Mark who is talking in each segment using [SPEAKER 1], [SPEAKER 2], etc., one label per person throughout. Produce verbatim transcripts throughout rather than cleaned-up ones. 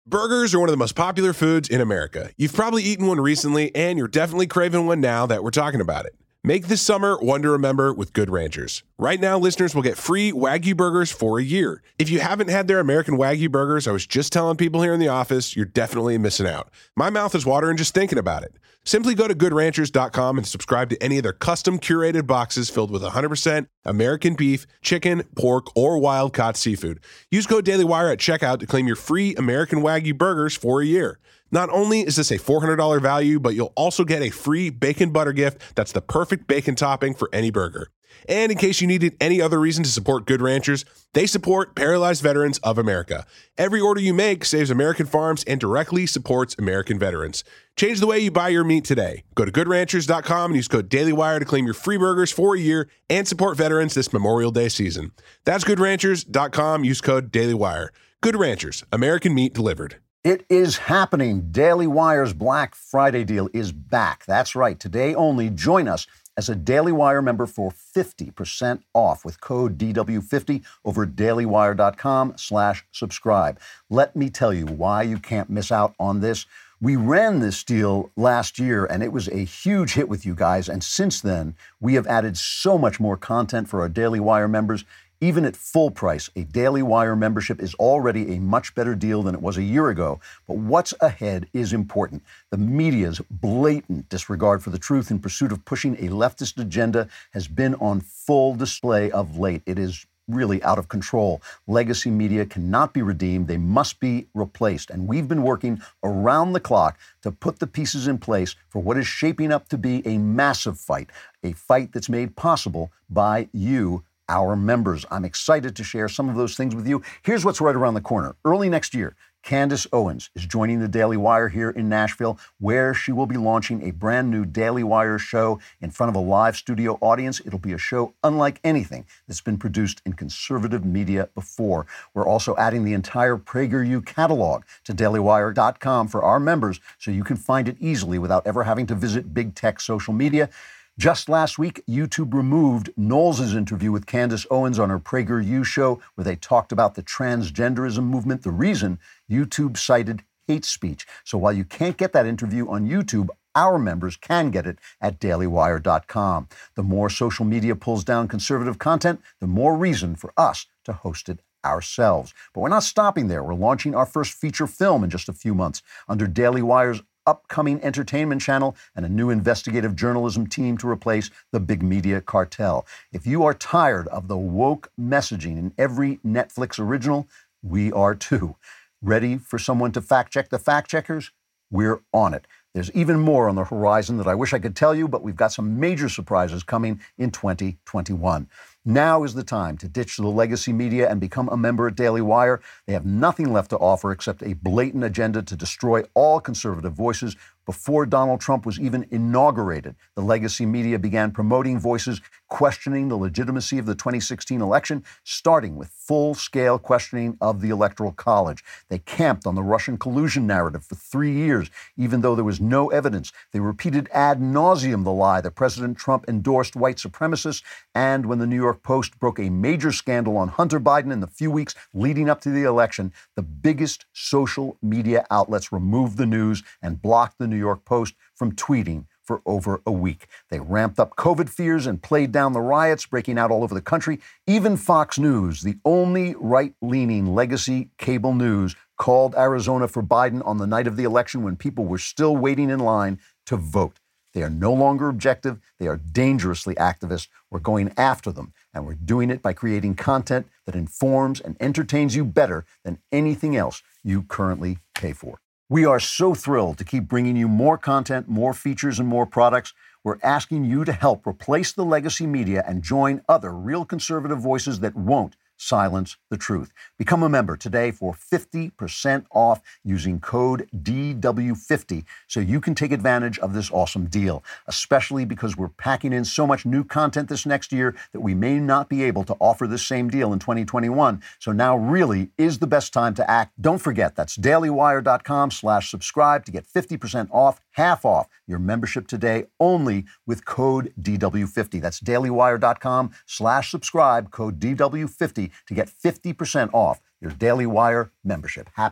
[SPEAKER 1] Burgers are one of the most popular foods in America. You've probably eaten one recently, and you're definitely craving one now that we're talking about it. Make this summer one to remember with Good Ranchers. Right now, listeners will get free Wagyu burgers for a year. If you haven't had their American Wagyu burgers, I was just telling people here in the office, you're definitely missing out. My mouth is watering just thinking about it. Simply go to good ranchers dot com and subscribe to any of their custom curated boxes filled with one hundred percent American beef, chicken, pork, or wild-caught seafood. Use code DailyWire at checkout to claim your free American Wagyu burgers for a year. Not only is this a four hundred dollars value, but you'll also get a free bacon butter gift that's the perfect bacon topping for any burger. And in case you needed any other reason to support Good Ranchers, they support Paralyzed Veterans of America. Every order you make saves American farms and directly supports American veterans. Change the way you buy your meat today. Go to good ranchers dot com and use code DailyWire to claim your free burgers for a year and support veterans this Memorial Day season. That's good ranchers dot com. Use code DailyWire. Good Ranchers, American meat delivered.
[SPEAKER 2] It is happening. Daily Wire's Black Friday deal is back. That's right. Today only, join us as a Daily Wire member for fifty percent off with code D W fifty over at dailywire dot com slash subscribe. Let me tell you why you can't miss out on this. We ran this deal last year, and it was a huge hit with you guys. And since then, we have added so much more content for our Daily Wire members. Even at full price, a Daily Wire membership is already a much better deal than it was a year ago. But what's ahead is important. The media's blatant disregard for the truth in pursuit of pushing a leftist agenda has been on full display of late. It is really out of control. Legacy media cannot be redeemed. They must be replaced. And we've been working around the clock to put the pieces in place for what is shaping up to be a massive fight, a fight that's made possible by you, our members. I'm excited to share some of those things with you. Here's what's right around the corner. Early next year, Candace Owens is joining the Daily Wire here in Nashville, where she will be launching a brand new Daily Wire show in front of a live studio audience. It'll be a show unlike anything that's been produced in conservative media before. We're also adding the entire PragerU catalog to daily wire dot com for our members, so you can find it easily without ever having to visit big tech social media. Just last week, YouTube removed Knowles' interview with Candace Owens on her PragerU show, where they talked about the transgenderism movement. The reason, YouTube cited hate speech. So while you can't get that interview on YouTube, our members can get it at daily wire dot com. The more social media pulls down conservative content, the more reason for us to host it ourselves. But we're not stopping there. We're launching our first feature film in just a few months under Daily Wire's upcoming entertainment channel and a new investigative journalism team to replace the big media cartel. If you are tired of the woke messaging in every Netflix original, we are too. Ready for someone to fact check the fact checkers? We're on it. There's even more on the horizon that I wish I could tell you, but we've got some major surprises coming in twenty twenty-one. Now is the time to ditch the legacy media and become a member at Daily Wire. They have nothing left to offer except a blatant agenda to destroy all conservative voices. Before Donald Trump was even inaugurated, the legacy media began promoting voices questioning the legitimacy of the twenty sixteen election, starting with full-scale questioning of the Electoral College. They camped on the Russian collusion narrative for three years, even though there was no evidence. They repeated ad nauseum the lie that President Trump endorsed white supremacists, and when the New York Post broke a major scandal on Hunter Biden in the few weeks leading up to the election, the biggest social media outlets removed the news and blocked the New York Post from tweeting for over a week. They ramped up COVID fears and played down the riots breaking out all over the country. Even Fox News, the only right-leaning legacy cable news, called Arizona for Biden on the night of the election when people were still waiting in line to vote. They are no longer objective. They are dangerously activist. We're going after them, and we're doing it by creating content that informs and entertains you better than anything else you currently pay for. We are so thrilled to keep bringing you more content, more features, and more products. We're asking you to help replace the legacy media and join other real conservative voices that won't silence the truth. Become a member today for fifty percent off using code D W fifty so you can take advantage of this awesome deal, especially because we're packing in so much new content this next year that we may not be able to offer this same deal in twenty twenty-one. So now really is the best time to act. Don't forget, that's dailywire dot com slash subscribe to get fifty percent off, half off your membership today only with code D W fifty. That's dailywire dot com slash subscribe, code D W fifty to get fifty percent off your Daily Wire membership. Happy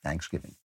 [SPEAKER 2] Thanksgiving.